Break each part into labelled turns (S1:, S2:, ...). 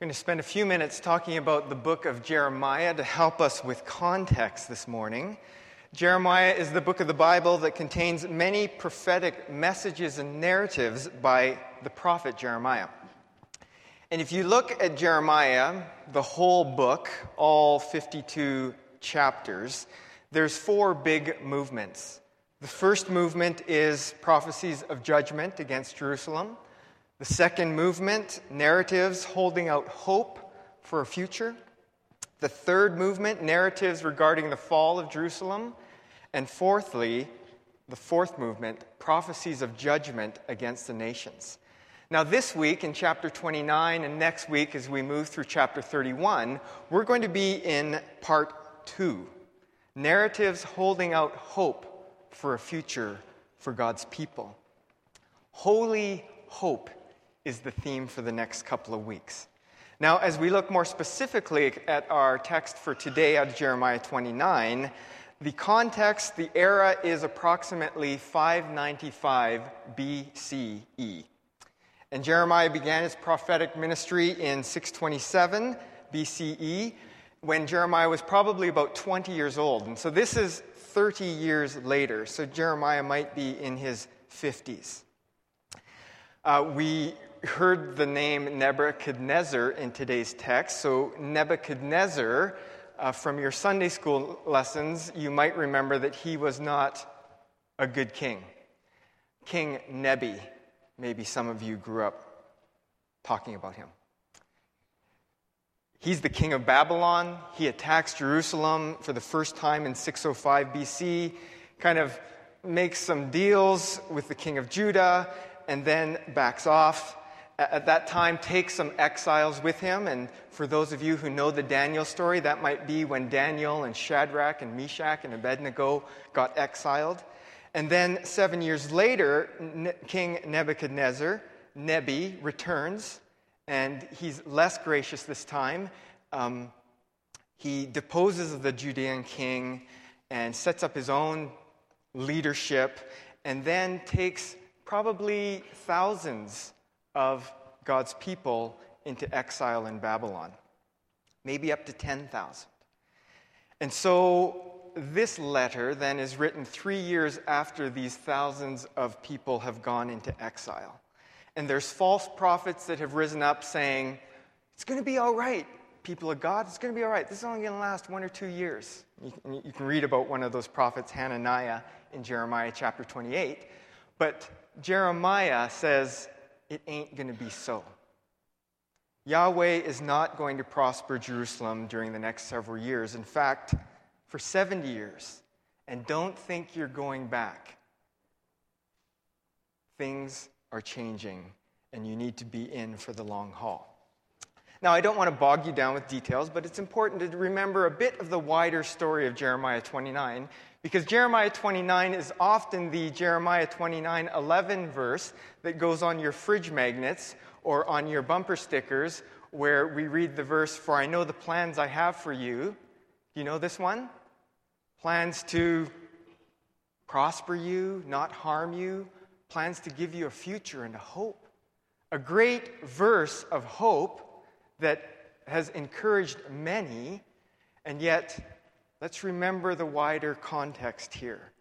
S1: I'm going to spend a few minutes talking about the book of Jeremiah to help us with context this morning. Jeremiah is the book of the Bible that contains many prophetic messages and narratives by the prophet Jeremiah. And if you look at Jeremiah, the whole book, all 52 chapters, there's four big movements. The first movement is prophecies of judgment against Jerusalem. The second movement, narratives holding out hope for a future. The third movement, narratives regarding the fall of Jerusalem. And fourthly, the fourth movement, prophecies of judgment against the nations. Now this week in chapter 29 and next week as we move through chapter 31, we're going to be in part 2, narratives holding out hope for a future for God's people. Holy hope is the theme for the next couple of weeks. Now, as we look more specifically at our text for today out of Jeremiah 29, the context, the era is approximately 595 BCE. And Jeremiah began his prophetic ministry in 627 BCE, when Jeremiah was probably about 20 years old. And so this is 30 years later, so Jeremiah might be in his 50s. We heard the name Nebuchadnezzar in today's text. So Nebuchadnezzar, from your Sunday school lessons, you might remember that he was not a good king. King Nebi, maybe some of you grew up talking about him. He's the king of Babylon. He attacks Jerusalem for the first time in 605 BC, kind of makes some deals with the king of Judah, and then backs off. At that time, takes some exiles with him. And for those of you who know the Daniel story, that might be when Daniel and Shadrach and Meshach and Abednego got exiled. And then 7 years later, King Nebuchadnezzar, Nebi, returns. And he's less gracious this time. He deposes the Judean king and sets up his own leadership. And then takes probably thousands of God's people into exile in Babylon, maybe up to 10,000. And so this letter then is written 3 years after these thousands of people have gone into exile. And there's false prophets that have risen up saying, it's going to be all right, people of God, it's going to be all right. This is only going to last 1 or 2 years. You can read about one of those prophets, Hananiah, in Jeremiah chapter 28. But Jeremiah says, it ain't going to be so. Yahweh is not going to prosper Jerusalem during the next several years. In fact, for 70 years. And don't think you're going back. Things are changing, and you need to be in for the long haul. Now, I don't want to bog you down with details, but it's important to remember a bit of the wider story of Jeremiah 29, because Jeremiah 29 is often the Jeremiah 29:11 verse that goes on your fridge magnets or on your bumper stickers, where we read the verse, "For I know the plans I have for you." Do you know this one? Plans to prosper you, not harm you, plans to give you a future and a hope. A great verse of hope that has encouraged many, and yet let's remember the wider context here.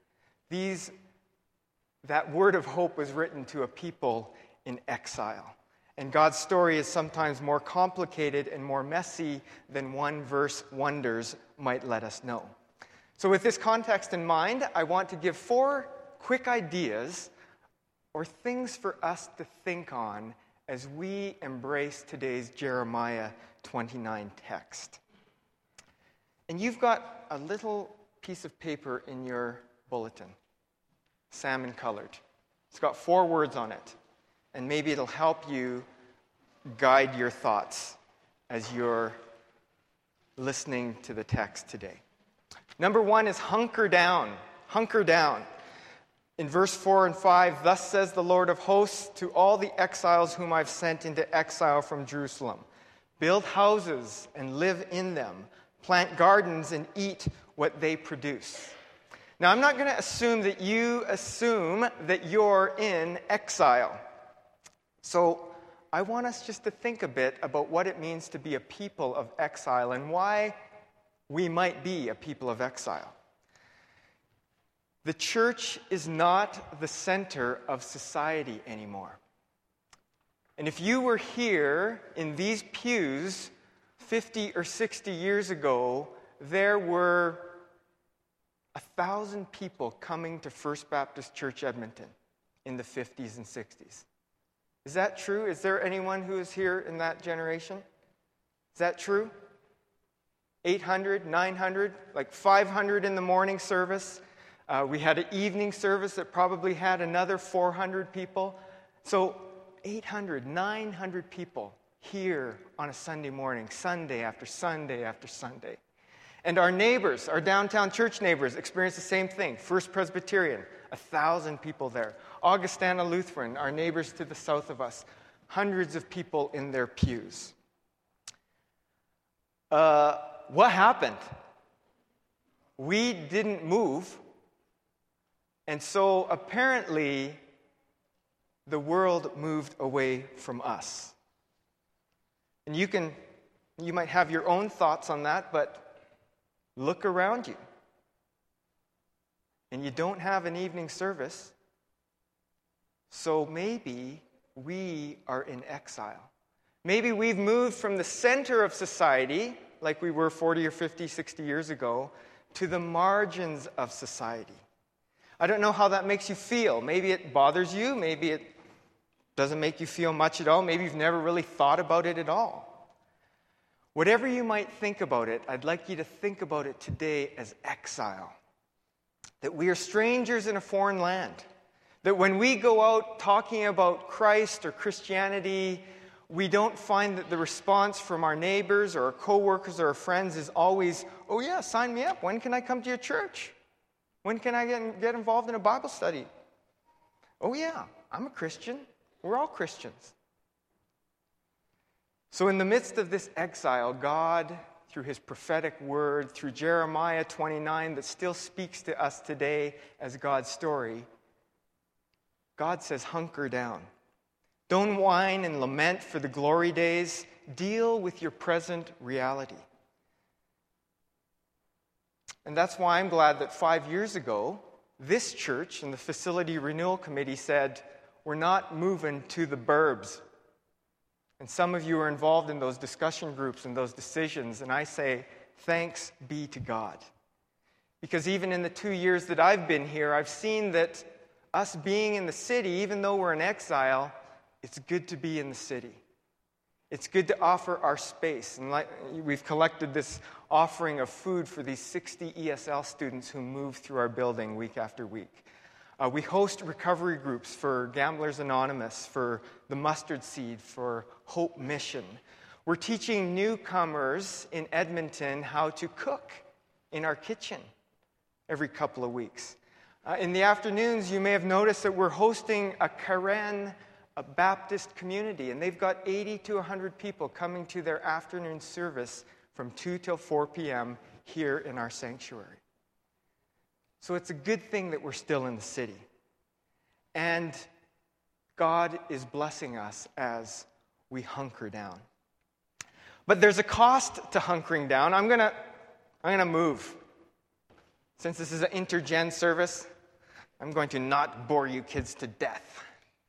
S1: That word of hope was written to a people in exile. And God's story is sometimes more complicated and more messy than one verse wonders might let us know. So with this context in mind, I want to give 4 quick ideas or things for us to think on as we embrace today's Jeremiah 29 text. And you've got a little piece of paper in your bulletin, salmon colored. It's got 4 words on it, and maybe it'll help you guide your thoughts as you're listening to the text today. Number 1 is hunker down. Hunker down. In verse 4 and 5, "Thus says the Lord of hosts to all the exiles whom I've sent into exile from Jerusalem. Build houses and live in them. Plant gardens and eat what they produce." Now, I'm not going to assume that you assume that you're in exile. So I want us just to think a bit about what it means to be a people of exile and why we might be a people of exile. The church is not the center of society anymore. And if you were here in these pews 50 or 60 years ago, there were 1,000 people coming to First Baptist Church Edmonton in the 50s and 60s. Is that true? Is there anyone who is here in that generation? Is that true? 800, 900, like 500 in the morning service. We had an evening service that probably had another 400 people. So 800, 900 people here on a Sunday morning, Sunday after Sunday after Sunday. And our neighbors, our downtown church neighbors, experienced the same thing. First Presbyterian, 1,000 people there. Augustana Lutheran, our neighbors to the south of us, hundreds of people in their pews. What happened? We didn't move, and so apparently the world moved away from us. And you might have your own thoughts on that, but look around you. And you don't have an evening service, so maybe we are in exile. Maybe we've moved from the center of society, like we were 40 or 50, 60 years ago, to the margins of society. I don't know how that makes you feel. Maybe it bothers you. Maybe it doesn't make you feel much at all. Maybe you've never really thought about it at all. Whatever you might think about it, I'd like you to think about it today as exile. That we are strangers in a foreign land. That when we go out talking about Christ or Christianity, we don't find that the response from our neighbors or our coworkers or our friends is always, "Oh yeah, sign me up. When can I come to your church? When can I get involved in a Bible study? Oh yeah, I'm a Christian. We're all Christians." So in the midst of this exile, God, through his prophetic word, through Jeremiah 29 that still speaks to us today as God's story, God says, hunker down. Don't whine and lament for the glory days. Deal with your present reality. And that's why I'm glad that 5 years ago, this church and the Facility Renewal Committee said, we're not moving to the burbs. And some of you are involved in those discussion groups and those decisions, and I say, thanks be to God. Because even in the 2 years that I've been here, I've seen that us being in the city, even though we're in exile, it's good to be in the city. It's good to offer our space. And we've collected this offering of food for these 60 ESL students who move through our building week after week. We host recovery groups for Gamblers Anonymous, for the Mustard Seed, for Hope Mission. We're teaching newcomers in Edmonton how to cook in our kitchen every couple of weeks. In the afternoons, you may have noticed that we're hosting a Karen Baptist community, and they've got 80 to 100 people coming to their afternoon service from 2 till 4 p.m. here in our sanctuary. So it's a good thing that we're still in the city. And God is blessing us as we hunker down. But there's a cost to hunkering down. I'm gonna move. Since this is an intergen service, I'm going to not bore you kids to death.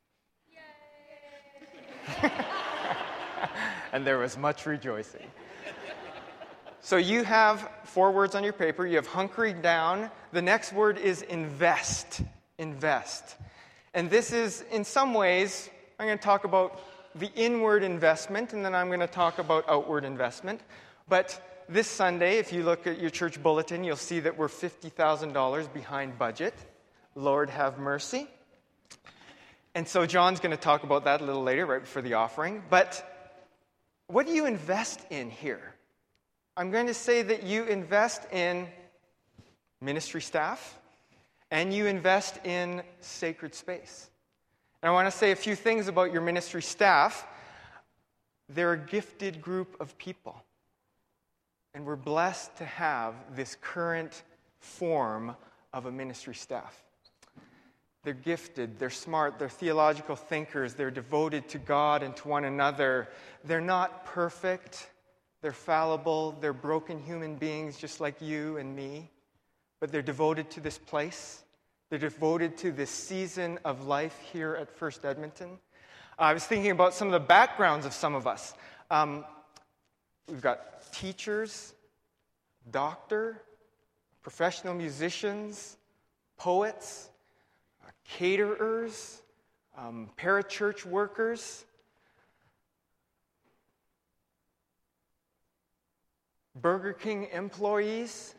S1: Yay! And there was much rejoicing. So you have 4 words on your paper. You have hunkering down. The next word is invest. Invest. And this is, in some ways, I'm going to talk about the inward investment, and then I'm going to talk about outward investment. But this Sunday, if you look at your church bulletin, you'll see that we're $50,000 behind budget. Lord have mercy. And so John's going to talk about that a little later, right before the offering. But what do you invest in here? I'm going to say that you invest in ministry staff and you invest in sacred space. And I want to say a few things about your ministry staff. They're a gifted group of people. And we're blessed to have this current form of a ministry staff. They're gifted, they're smart, they're theological thinkers, they're devoted to God and to one another. They're not perfect, they're fallible, they're broken human beings just like you and me, but they're devoted to this place. They're devoted to this season of life here at First Edmonton. I was thinking about some of the backgrounds of some of us. We've got teachers, doctor, professional musicians, poets, caterers, parachurch workers, Burger King employees.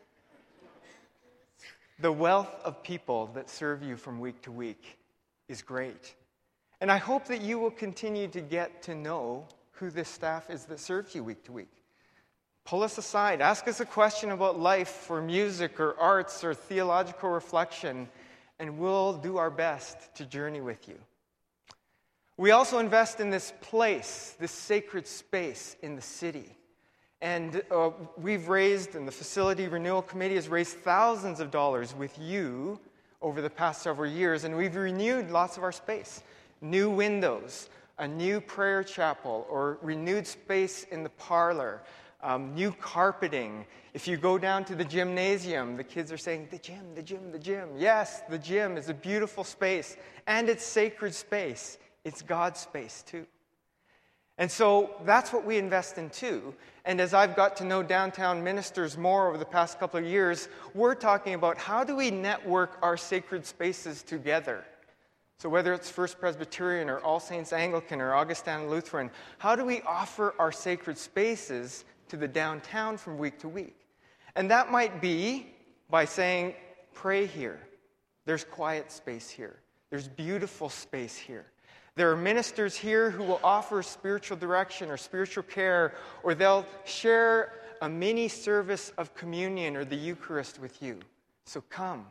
S1: The wealth of people that serve you from week to week is great. And I hope that you will continue to get to know who this staff is that serves you week to week. Pull us aside. Ask us a question about life or music or arts or theological reflection, and we'll do our best to journey with you. We also invest in this place, this sacred space in the city. And we've raised, and the Facility Renewal Committee has raised thousands of dollars with you over the past several years, and we've renewed lots of our space. New windows, a new prayer chapel, or renewed space in the parlor, new carpeting. If you go down to the gymnasium, the kids are saying, the gym, the gym, the gym. Yes, the gym is a beautiful space, and it's sacred space. It's God's space, too. And so that's what we invest in, too. And as I've got to know downtown ministers more over the past couple of years, we're talking about how do we network our sacred spaces together? So whether it's First Presbyterian or All Saints Anglican or Augustine Lutheran, how do we offer our sacred spaces to the downtown from week to week? And that might be by saying, pray here. There's quiet space here. There's beautiful space here. There are ministers here who will offer spiritual direction or spiritual care, or they'll share a mini service of communion or the Eucharist with you. So come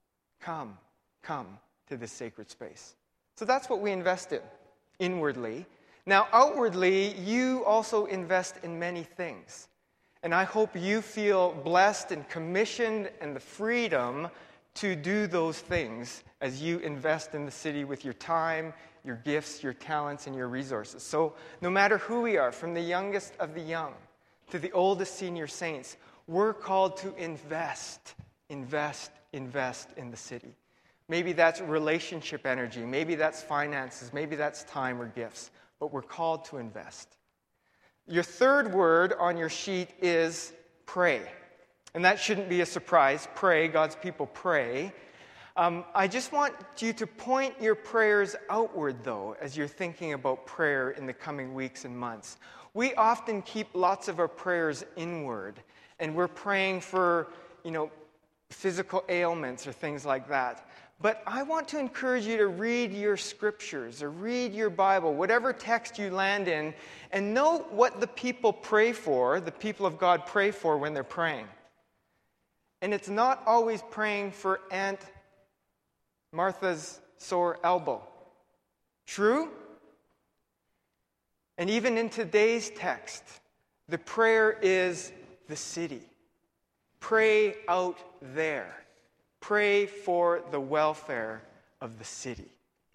S1: to this sacred space. So that's what we invest in, inwardly. Now, outwardly, you also invest in many things. And I hope you feel blessed and commissioned and the freedom to do those things as you invest in the city with your time, your gifts, your talents, and your resources. So no matter who we are, from the youngest of the young to the oldest senior saints, we're called to invest in the city. Maybe that's relationship energy, maybe that's finances, maybe that's time or gifts, but we're called to invest. Your third word on your sheet is pray. And that shouldn't be a surprise. Pray, God's people pray. I just want you to point your prayers outward, though, as you're thinking about prayer in the coming weeks and months. We often keep lots of our prayers inward, and we're praying for, physical ailments or things like that. But I want to encourage you to read your scriptures or read your Bible, whatever text you land in, and note what the people pray for, the people of God pray for when they're praying. And it's not always praying for Aunt Martha's sore elbow. True? And even in today's text, the prayer is the city. Pray out there. Pray for the welfare of the city.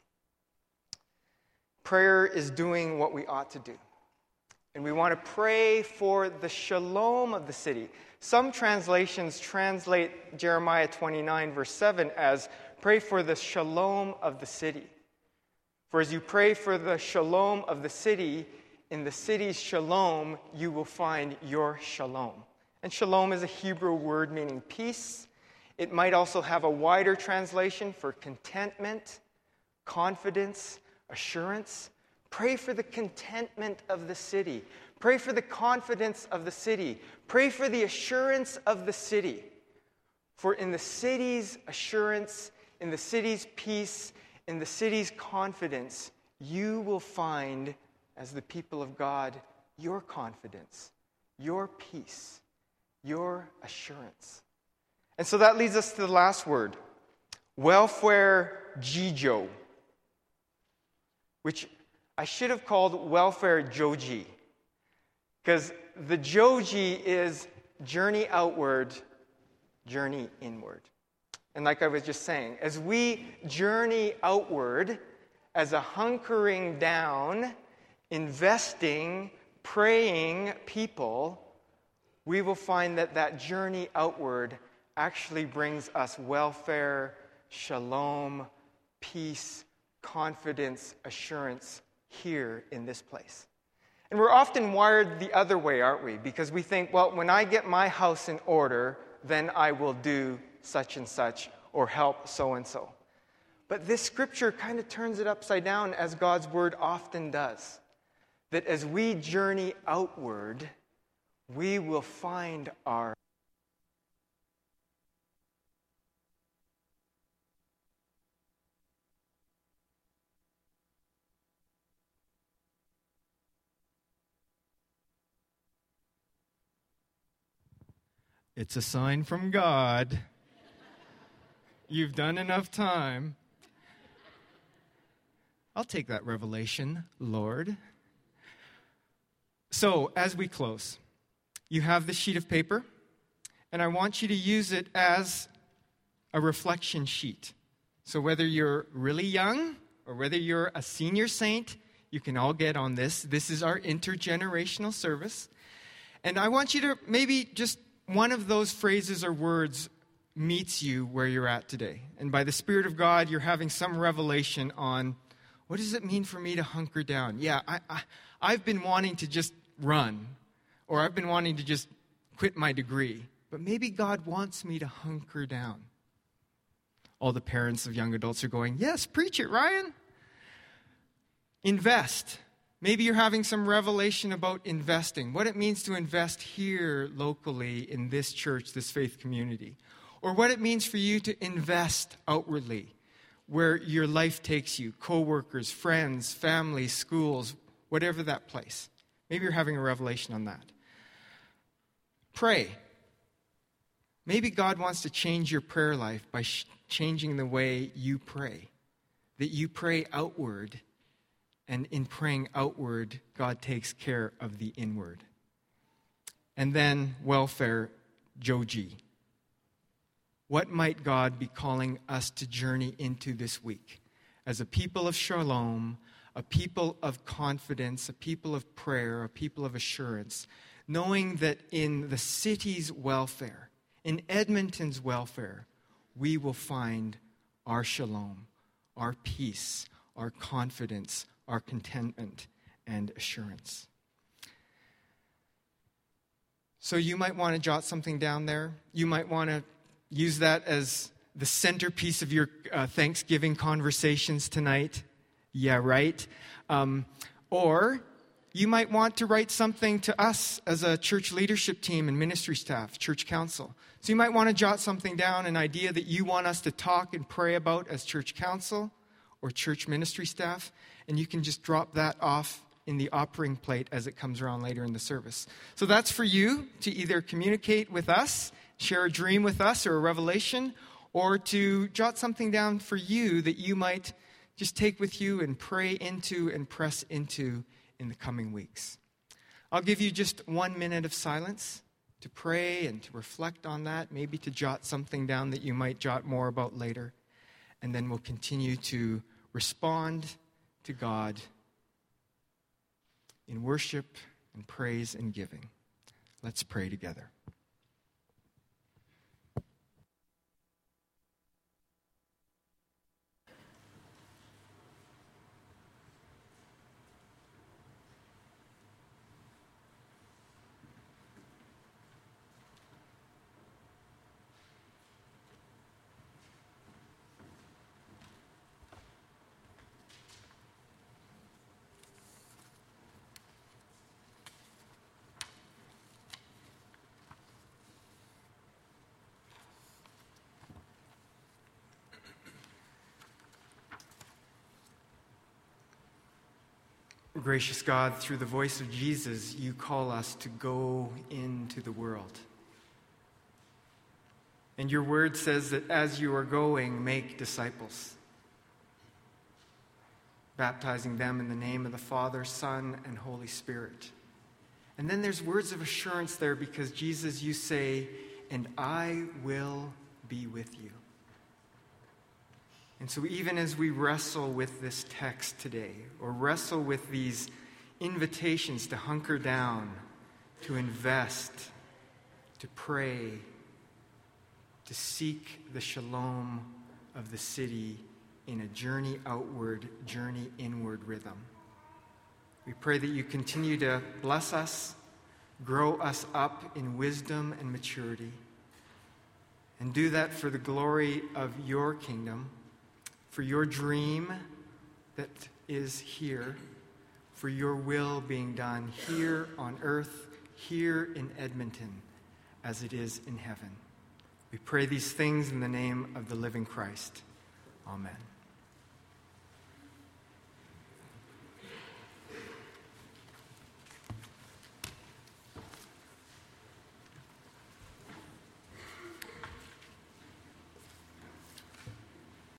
S1: Prayer is doing what we ought to do. And we want to pray for the shalom of the city. Some translations translate Jeremiah 29, verse 7 as pray for the shalom of the city. For as you pray for the shalom of the city, in the city's shalom, you will find your shalom. And shalom is a Hebrew word meaning peace. It might also have a wider translation for contentment, confidence, assurance. Pray for the contentment of the city. Pray for the confidence of the city. Pray for the assurance of the city. For in the city's assurance, in the city's peace, in the city's confidence, you will find, as the people of God, your confidence, your peace, your assurance. And so that leads us to the last word, welfare jijo, which I should have called welfare joji, because the joji is journey outward, journey inward. And like I was just saying, as we journey outward as a hunkering down, investing, praying people, we will find that that journey outward actually brings us welfare, shalom, peace, confidence, assurance here in this place. And we're often wired the other way, aren't we? Because we think, well, when I get my house in order, then I will do such and such or help so and so. But this scripture kind of turns it upside down, as God's word often does. That as we journey outward, we will find our It's a sign from God. You've done enough time. I'll take that revelation, Lord. So, as we close, you have this sheet of paper, and I want you to use it as a reflection sheet. So whether you're really young or whether you're a senior saint, you can all get on this. This is our intergenerational service. And I want you to maybe just one of those phrases or words meets you where you're at today. And by the Spirit of God, you're having some revelation on, what does it mean for me to hunker down? Yeah, I've been wanting to just run, or I've been wanting to just quit my degree. But maybe God wants me to hunker down. All the parents of young adults are going, yes, preach it, Ryan. Invest. Maybe you're having some revelation about investing, what it means to invest here locally in this church, this faith community. Or what it means for you to invest outwardly, where your life takes you, co-workers, friends, family, schools, whatever that place. Maybe you're having a revelation on that. Pray. Maybe God wants to change your prayer life by changing the way you pray. That you pray outward, and in praying outward, God takes care of the inward. And then, welfare, Joe G. What might God be calling us to journey into this week? As a people of shalom, a people of confidence, a people of prayer, a people of assurance, knowing that in the city's welfare, in Edmonton's welfare, we will find our shalom, our peace, our confidence, our contentment, and assurance. So you might want to jot something down there. You might want to use that as the centerpiece of your Thanksgiving conversations tonight. Yeah, right? Or you might want to write something to us as a church leadership team and ministry staff, church council. So you might want to jot something down, an idea that you want us to talk and pray about as church council or church ministry staff, and you can just drop that off in the offering plate as it comes around later in the service. So that's for you to either communicate with us, share a dream with us or a revelation, or to jot something down for you that you might just take with you and pray into and press into in the coming weeks. I'll give you just 1 minute of silence to pray and to reflect on that, maybe to jot something down that you might jot more about later. And then we'll continue to respond to God in worship and praise and giving. Let's pray together. Gracious God, through the voice of Jesus, you call us to go into the world. And your word says that as you are going, make disciples, baptizing them in the name of the Father, Son, and Holy Spirit. And then there's words of assurance there because Jesus, you say, and I will be with you. And so even as we wrestle with this text today, or wrestle with these invitations to hunker down, to invest, to pray, to seek the shalom of the city in a journey outward, journey inward rhythm, we pray that you continue to bless us, grow us up in wisdom and maturity, and do that for the glory of your kingdom, for your dream that is here, for your will being done here on earth, here in Edmonton, as it is in heaven. We pray these things in the name of the living Christ. Amen.